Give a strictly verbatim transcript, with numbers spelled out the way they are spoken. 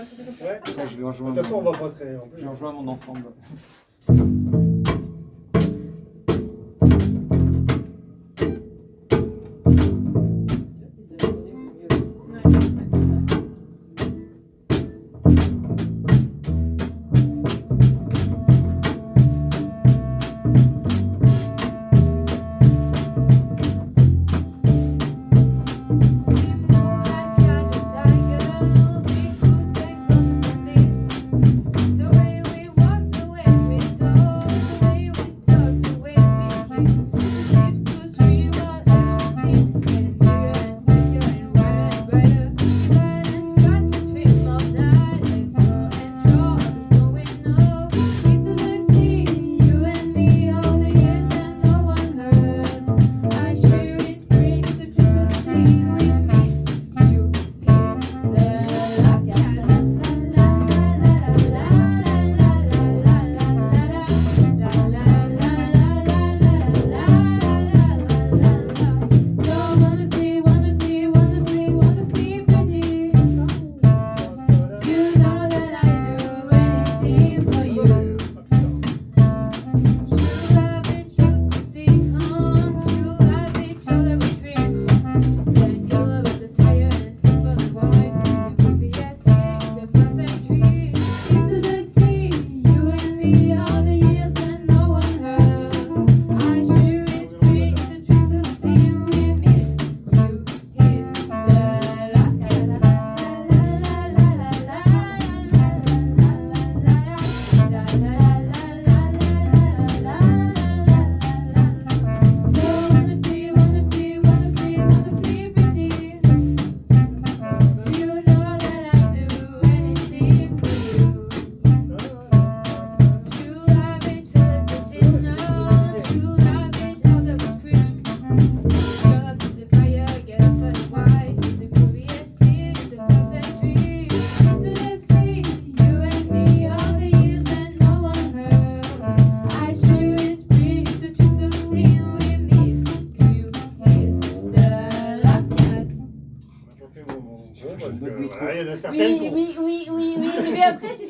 Ouais. Après, je vais en jouer De toute façon, on mon, va pas très. en je plus. vais en jouer à mon ensemble. Parce que, Oui, voilà, il y en a certaines Oui, qu'on- oui, oui, oui, oui, j'ai vu après, j'ai dit